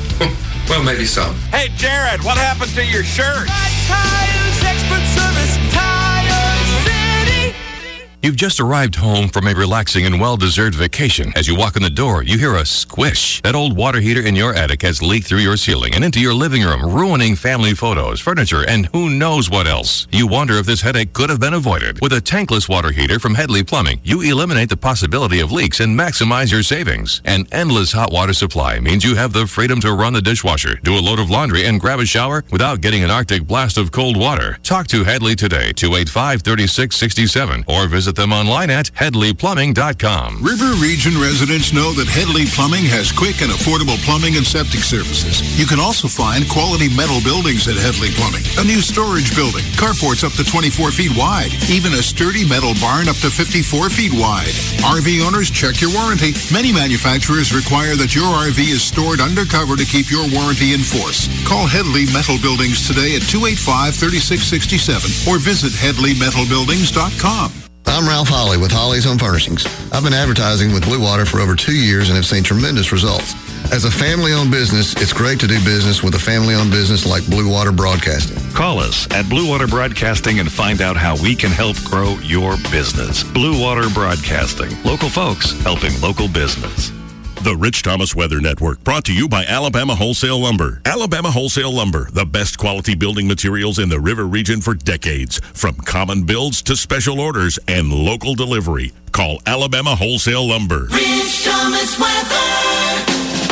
Well, maybe some. Hey, Jared, what happened to your shirt? Tires, expert service, Tire City. You've just arrived home from a relaxing and well-deserved vacation. As you walk in the door, you hear a squish. That old water heater in your attic has leaked through your ceiling and into your living room, ruining family photos, furniture, and who knows what else. You wonder if this headache could have been avoided. With a tankless water heater from Headley Plumbing, you eliminate the possibility of leaks and maximize your savings. An endless hot water supply means you have the freedom to run the dishwasher, do a load of laundry, and grab a shower without getting an Arctic blast of cold water. Talk to Headley today, two eight five, three six six seven, or visit them online at headley plumbing dot com. River Region residents know that Headley Plumbing has quick and affordable plumbing and septic services. You can also find quality metal buildings at Headley Plumbing. A new storage building, carports up to twenty-four feet wide, even a sturdy metal barn up to fifty-four feet wide. R V owners, check your warranty. Many manufacturers require that your R V is stored undercover to keep your warranty in force. Call Headley Metal Buildings today at two eight five, three six six seven or visit headley metal buildings dot com. I'm Ralph Holly with Holly's Home Furnishings. I've been advertising with Blue Water for over two years and have seen tremendous results. As a family-owned business, it's great to do business with a family-owned business like Blue Water Broadcasting. Call us at Blue Water Broadcasting and find out how we can help grow your business. Blue Water Broadcasting. Local folks helping local business. The Rich Thomas Weather Network, brought to you by Alabama Wholesale Lumber. Alabama Wholesale Lumber, the best quality building materials in the River Region for decades. From common builds to special orders and local delivery. Call Alabama Wholesale Lumber. Rich Thomas Weather.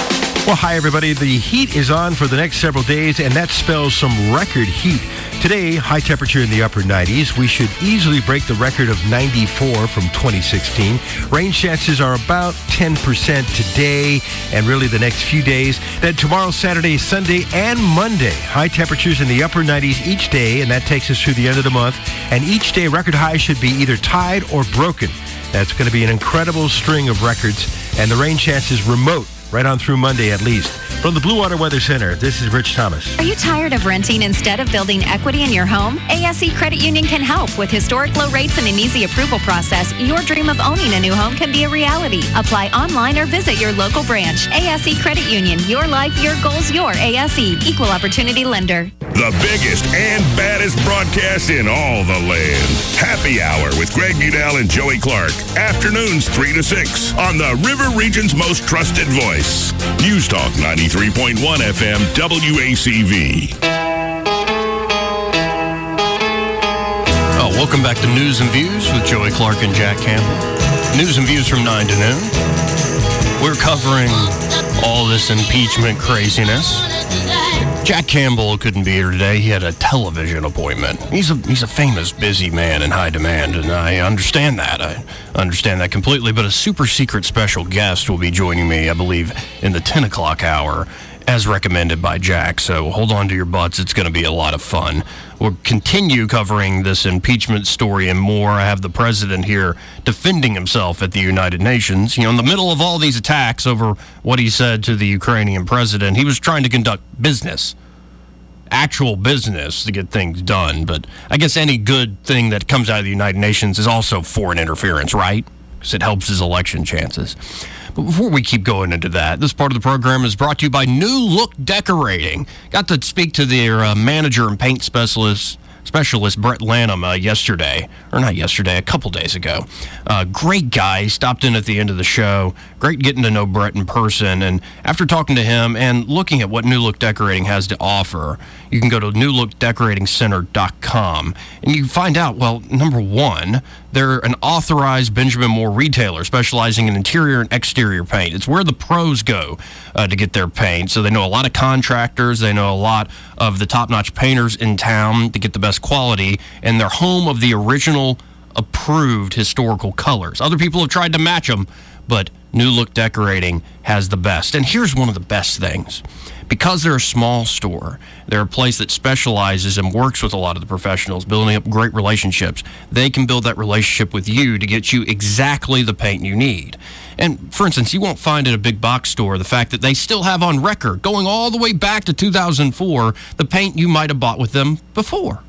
Well, hi, everybody. The heat is on for the next several days, and that spells some record heat. Today, high temperature in the upper nineties. We should easily break the record of ninety-four from twenty sixteen. Rain chances are about ten percent today and really the next few days. Then tomorrow, Saturday, Sunday, and Monday, high temperatures in the upper nineties each day, and that takes us through the end of the month. And each day, record highs should be either tied or broken. That's going to be an incredible string of records, and the rain chances remote right on through Monday at least. From the Blue Water Weather Center, this is Rich Thomas. Are you tired of renting instead of building equity in your home? A S E Credit Union can help. With historic low rates and an easy approval process, your dream of owning a new home can be a reality. Apply online or visit your local branch. A S E Credit Union. Your life, your goals, your A S E. Equal Opportunity Lender. The biggest and baddest broadcast in all the land. Happy Hour with Greg Budell and Joey Clark. Afternoons three to six on the River Region's most trusted voice. News Talk ninety-three point one F M W A C V. Oh, welcome back to News and Views with Joey Clark and Jack Campbell. News and Views from nine to noon. We're covering all this impeachment craziness. Jack Campbell couldn't be here today. He had a television appointment. He's a he's a famous, busy man in high demand, and I understand that. I understand that completely. But a super secret special guest will be joining me, I believe, in the ten o'clock hour, as recommended by Jack. So hold on to your butts. It's going to be a lot of fun. We'll continue covering this impeachment story and more. I have the president here defending himself at the United Nations. You know, in the middle of all these attacks over what he said to the Ukrainian president, he was trying to conduct business, actual business to get things done. But I guess any good thing that comes out of the United Nations is also foreign interference, right? Because it helps his election chances. But before we keep going into that, this part of the program is brought to you by New Look Decorating. Got to speak to their uh, manager and paint specialist, specialist Brett Lanham uh, yesterday, or not yesterday, a couple days ago. Uh, great guy. He stopped in at the end of the show. Great getting to know Brett in person. And after talking to him and looking at what New Look Decorating has to offer, you can go to new look decorating center dot com and you can find out, well, number one, they're an authorized Benjamin Moore retailer specializing in interior and exterior paint. It's where the pros go uh, to get their paint. So they know a lot of contractors. They know a lot of the top-notch painters in town to get the best quality, and they're home of the original approved historical colors. Other people have tried to match them, but New Look Decorating has the best. And here's one of the best things. Because they're a small store, they're a place that specializes and works with a lot of the professionals, building up great relationships. They can build that relationship with you to get you exactly the paint you need. And, for instance, you won't find at a big box store the fact that they still have on record, going all the way back to two thousand four, the paint you might have bought with them before.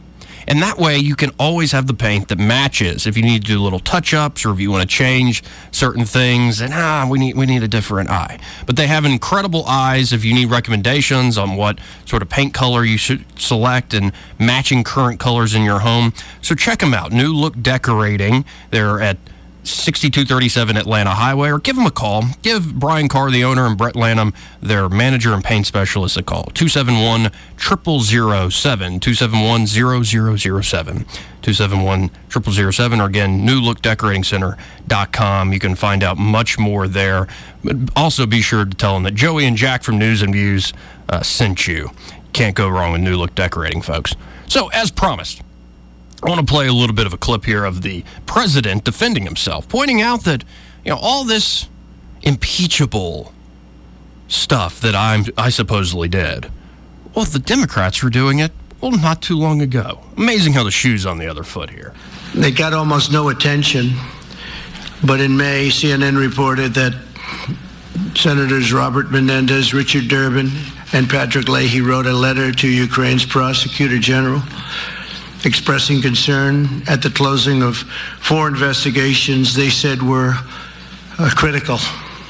And that way, you can always have the paint that matches. If you need to do little touch-ups or if you want to change certain things, and ah, we need we need a different eye. But they have incredible eyes if you need recommendations on what sort of paint color you should select and matching current colors in your home. So check them out. New Look Decorating. They're at sixty-two thirty-seven Atlanta Highway, or give them a call. Give Brian Carr, the owner, and Brett Lanham, their manager and paint specialist, a call. two seven one, zero zero zero seven, two seven one, zero zero zero seven, two seven one, zero zero zero seven, or again, new look decorating center dot com. You can find out much more there. But also be sure to tell them that Joey and Jack from News and Views uh, sent you. Can't go wrong with New Look Decorating, folks. So, as promised, I want to play a little bit of a clip here of the president defending himself, pointing out that, you know, all this impeachable stuff that I'm, I supposedly did, well, the Democrats were doing it, well, not too long ago. Amazing how the shoe's on the other foot here. They got almost no attention, but in May, C N N reported that Senators Robert Menendez, Richard Durbin, and Patrick Leahy wrote a letter to Ukraine's prosecutor general expressing concern at the closing of four investigations they said were uh, critical.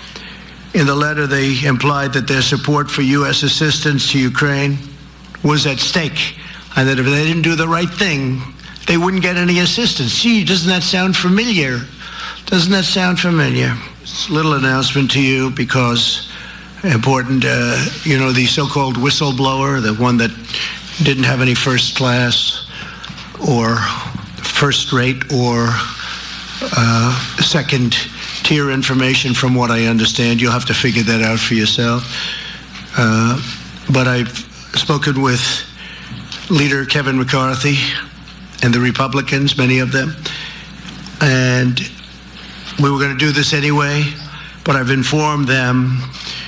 In the letter, they implied that their support for U S assistance to Ukraine was at stake, and that if they didn't do the right thing, they wouldn't get any assistance. Gee, doesn't that sound familiar? Doesn't that sound familiar? It's a little announcement to you because important, uh, you know, the so-called whistleblower, the one that didn't have any first class or first rate or uh, second tier information from what I understand. You'll have to figure that out for yourself. Uh, but I've spoken with Leader Kevin McCarthy and the Republicans, many of them, and we were going to do this anyway, but I've informed them,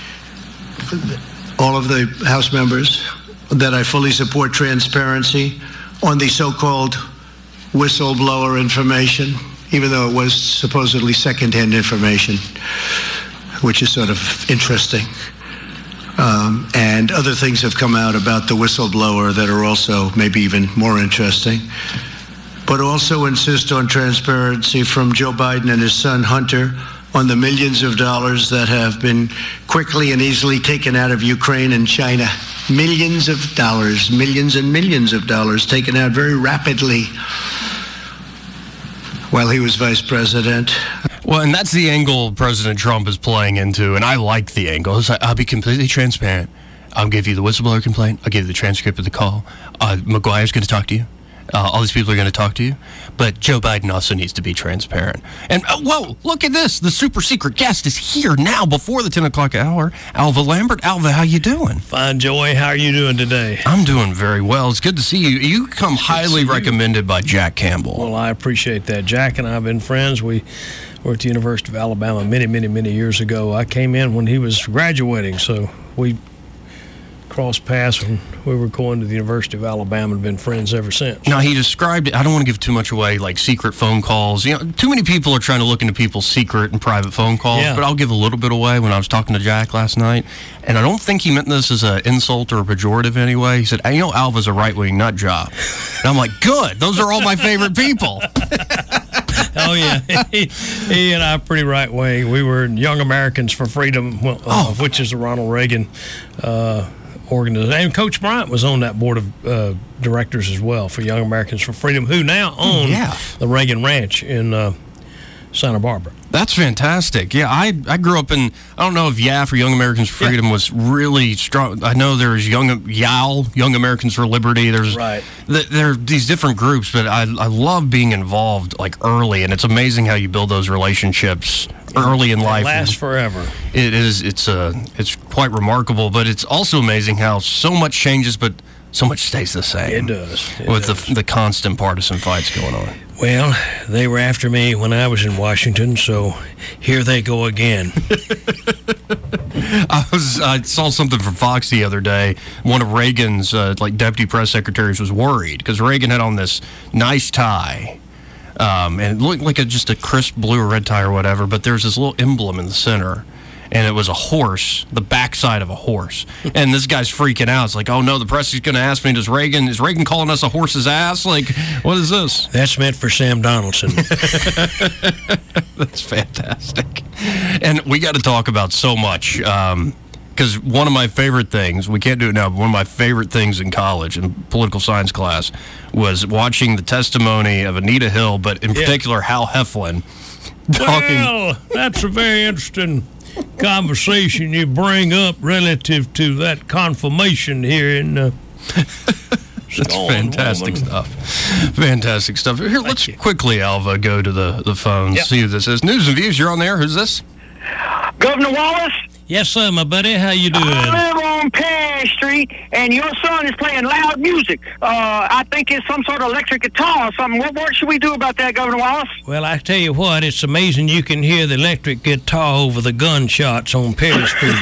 all of the House members, that I fully support transparency on the so-called whistleblower information, even though it was supposedly secondhand information, which is sort of interesting. Um, and other things have come out about the whistleblower that are also maybe even more interesting. But also insist on transparency from Joe Biden and his son Hunter on the millions of dollars that have been quickly and easily taken out of Ukraine and China. Millions of dollars, millions and millions of dollars taken out very rapidly while he was vice president. Well, and that's the angle President Trump is playing into, and I like the angle. It's like, I'll be completely transparent. I'll give you the whistleblower complaint. I'll give you the transcript of the call. Uh, McGuire's going to talk to you. Uh, all these people are going to talk to you. But Joe Biden also needs to be transparent. And, uh, whoa, look at this. The super secret guest is here now before the ten o'clock hour. Alva Lambert. Alva, how you doing? Fine, Joey. How are you doing today? I'm doing very well. It's good to see you. You come highly recommended by Jack Campbell. Well, I appreciate that. Jack and I have been friends. We were at the University of Alabama many, many, many years ago. I came in when he was graduating, so we crossed paths when we were going to the University of Alabama and been friends ever since. Now, he described it, I don't want to give too much away, like secret phone calls. You know, too many people are trying to look into people's secret and private phone calls, Yeah. but I'll give a little bit away. When I was talking to Jack last night, and I don't think he meant this as an insult or a pejorative anyway. He said, you know, Alva's a right-wing nut job. And I'm like, good. Those are all my favorite people. Oh, yeah. he, he and I are pretty right wing. We were Young Americans for Freedom, well, uh, which is the Ronald Reagan uh, organization. And Coach Bryant was on that board of uh, directors as well for Young Americans for Freedom, who now own yeah. the Reagan Ranch in uh, Santa Barbara. That's fantastic. Yeah, I, I grew up in, I don't know if Y A F or Young Americans for Freedom yeah. was really strong. I know there's Young Y A L, Young Americans for Liberty. There's right. th- there are these different groups, but I, I love being involved like early, and it's amazing how you build those relationships early in it life. Lasts forever. It is. It's uh, it's quite remarkable, but it's also amazing how so much changes, but so much stays the same. It does. It with does. the the constant partisan fights going on. Well, they were after me when I was in Washington, so here they go again. I was I saw something from Fox the other day. One of Reagan's uh, like deputy press secretaries was worried because Reagan had on this nice tie, um, and it looked like a, just a crisp blue or red tie or whatever. But there's this little emblem in the center. And it was a horse, the backside of a horse. And this guy's freaking out. It's like, oh, no, the press is going to ask me, does Reagan, is Reagan calling us a horse's ass? Like, what is this? That's meant for Sam Donaldson. That's fantastic. And we got to talk about so much. Because um, one of my favorite things, we can't do it now, but one of my favorite things in college, in political science class, was watching the testimony of Anita Hill, but in yeah. particular, Hal Heflin. Talking. Well, that's a very interesting conversation you bring up relative to that confirmation here in uh, That's fantastic woman. stuff. Fantastic stuff. Here, Thank let's you. quickly, Alva, go to the, the phone, yep. see who this is. News and Views, you're on there. Who's this? Governor Wallace? Yes, sir, my buddy. How you doing? I live on Perry Street, and your son is playing loud music. Uh, I think it's some sort of electric guitar or something. What, what should we do about that, Governor Wallace? Well, I tell you what, it's amazing you can hear the electric guitar over the gunshots on Perry Street.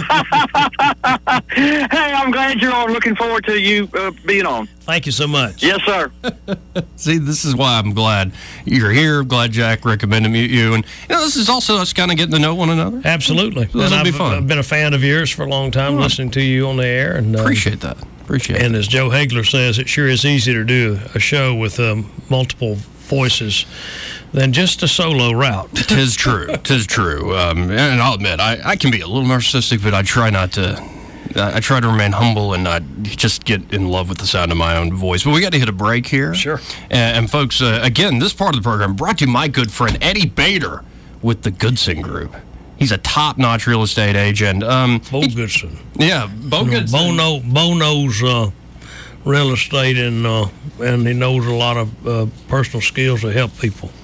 Hey, I'm glad you're on. Looking forward to you uh, being on. Thank you so much. Yes, sir. See, this is why I'm glad you're here. I'm glad Jack recommended you. And you know, this is also us kind of getting to know one another. Absolutely. So this will be fun. I've been a fan of yours for a long time, oh. listening to you on the air. And um, Appreciate that. Appreciate and it. as Joe Hagler says, it sure is easy to do a show with um, multiple voices than just a solo route. Tis true. Tis true. Um, and I'll admit, I, I can be a little narcissistic, but I try not to... I try to remain humble and not just get in love with the sound of my own voice. But we got to hit a break here. Sure. And, and folks, uh, again, this part of the program brought to you by my good friend Eddie Bader with the Goodson Group. He's a top-notch real estate agent. Um, Bo he, Goodson. Yeah, Bo you know, Goodson. Bo, know, Bo knows uh, real estate, and uh, and he knows a lot of uh, personal skills to help people.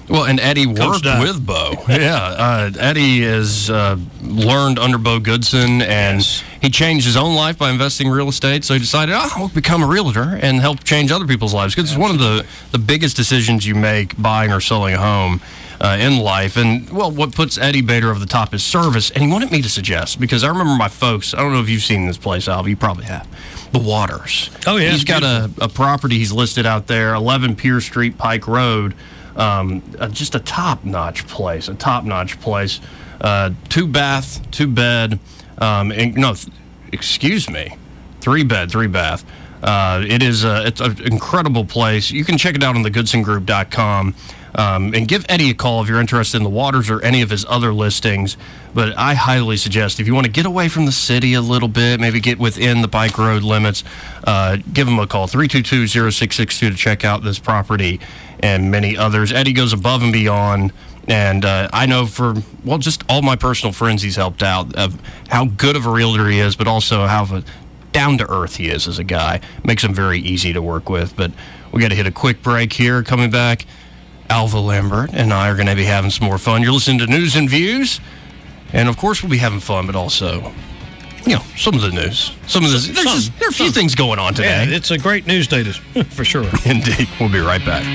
Well, and Eddie Coach worked Dye. with Bo. Yeah, uh, Eddie has uh, learned under Bo Goodson, and Yes. he changed his own life by investing in real estate. So he decided, oh, I'll become a realtor and help change other people's lives. Because it's one of the, the biggest decisions you make buying or selling a home uh, in life. And, well, what puts Eddie Bader over the top is service. And he wanted me to suggest, because I remember my folks, I don't know if you've seen this place, Alva, you probably have, the Waters. Oh, yeah, He's it's got a, a property he's listed out there, eleven Pierce Street, Pike Road. Um, uh, just a top-notch place, a top-notch place. Uh, two bath, two bed, um, and, no, th- excuse me, three bed, three bath. Uh, it is a, it's an incredible place. You can check it out on the goodson group dot com. Um, and give Eddie a call if you're interested in the Waters or any of his other listings. But I highly suggest if you want to get away from the city a little bit, maybe get within the Pike Road limits, uh, give him a call, three two two, zero six six two, to check out this property and many others. Eddie goes above and beyond. And uh, I know for, well, just all my personal friends he's helped out, of how good of a realtor he is, but also how a down-to-earth he is as a guy. Makes him very easy to work with. But we got to hit a quick break here. Coming back, Alva Lambert and I are going to be having some more fun. You're listening to News and Views. And, of course, we'll be having fun, but also, you know, some of the news. Some of the, there's just, there are a few things going on today. Yeah, it's a great news day, to- for sure. Indeed. We'll be right back.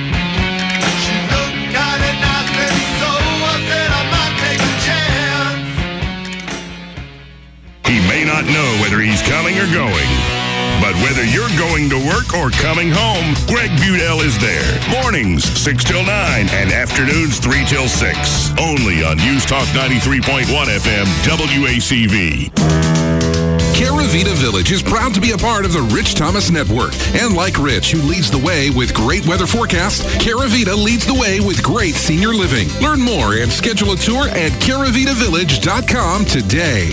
He may not know whether he's coming or going, but whether you're going to work or coming home, Greg Budell is there. Mornings, six till nine, and afternoons, three till six. Only on News Talk ninety-three point one F M, W A C V. Caravita Village is proud to be a part of the Rich Thomas Network. And like Rich, who leads the way with great weather forecasts, Caravita leads the way with great senior living. Learn more and schedule a tour at caravita village dot com today.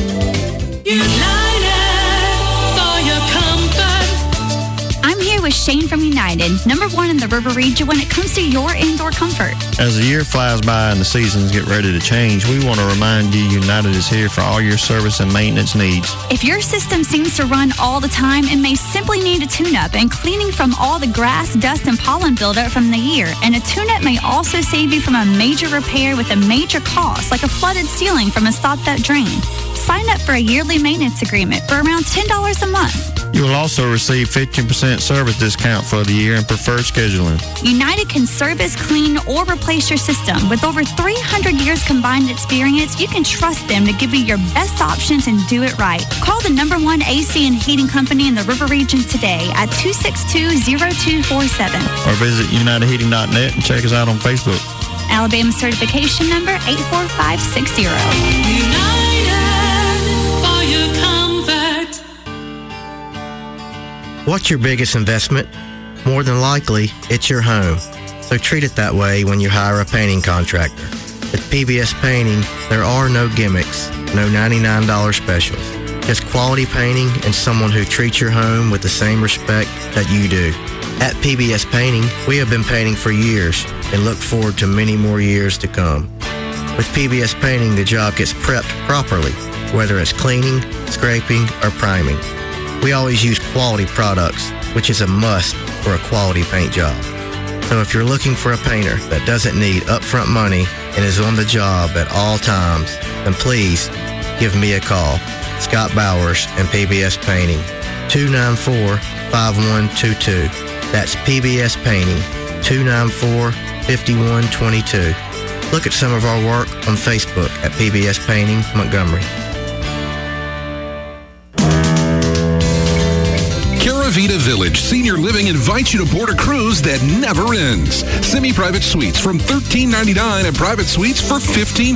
United for your comfort. I'm here with Shane from United, number one in the River region when it comes to your indoor comfort. As the year flies by and the seasons get ready to change, we want to remind you United is here for all your service and maintenance needs. If your system seems to run all the time, it may simply need a tune-up and cleaning from all the grass, dust, and pollen buildup from the year. And a tune-up may also save you from a major repair with a major cost, like a flooded ceiling from a stopped-up drain. Sign up for a yearly maintenance agreement for around ten dollars a month. You will also receive fifteen percent service discount for the year and preferred scheduling. United can service, clean, or replace your system. With over three hundred years combined experience, you can trust them to give you your best options and do it right. Call the number one A C and heating company in the River region today at two six two, zero two four seven. Or visit united heating dot net and check us out on Facebook. Alabama certification number eight four five six zero. What's your biggest investment? More than likely, it's your home. So treat it that way when you hire a painting contractor. At P B S Painting, there are no gimmicks, no ninety-nine dollars specials. Just quality painting and someone who treats your home with the same respect that you do. At P B S Painting, we have been painting for years and look forward to many more years to come. With P B S Painting, the job gets prepped properly, whether it's cleaning, scraping, or priming. We always use quality products, which is a must for a quality paint job. So if you're looking for a painter that doesn't need upfront money and is on the job at all times, then please give me a call. Scott Bowers and P B S Painting, two nine four, five one two two. That's P B S Painting, two nine four, five one two two. Look at some of our work on Facebook at P B S Painting Montgomery. Caravita Village Senior Living invites you to board a cruise that never ends. Semi-private suites from thirteen ninety-nine and private suites for fifteen